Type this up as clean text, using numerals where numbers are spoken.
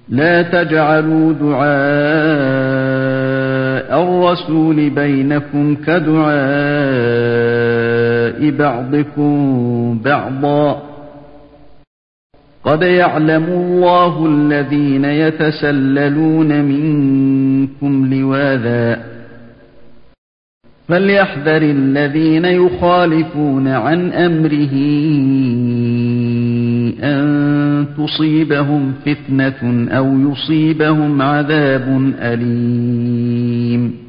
لا تجعلوا دعاء الرسول بينكم كدعاء بعضكم بعضا قد يعلم الله الذين يتسللون منكم لواذا فليحذر الذين يخالفون عن أمره أن تصيبهم فتنة أو يصيبهم عذاب أليم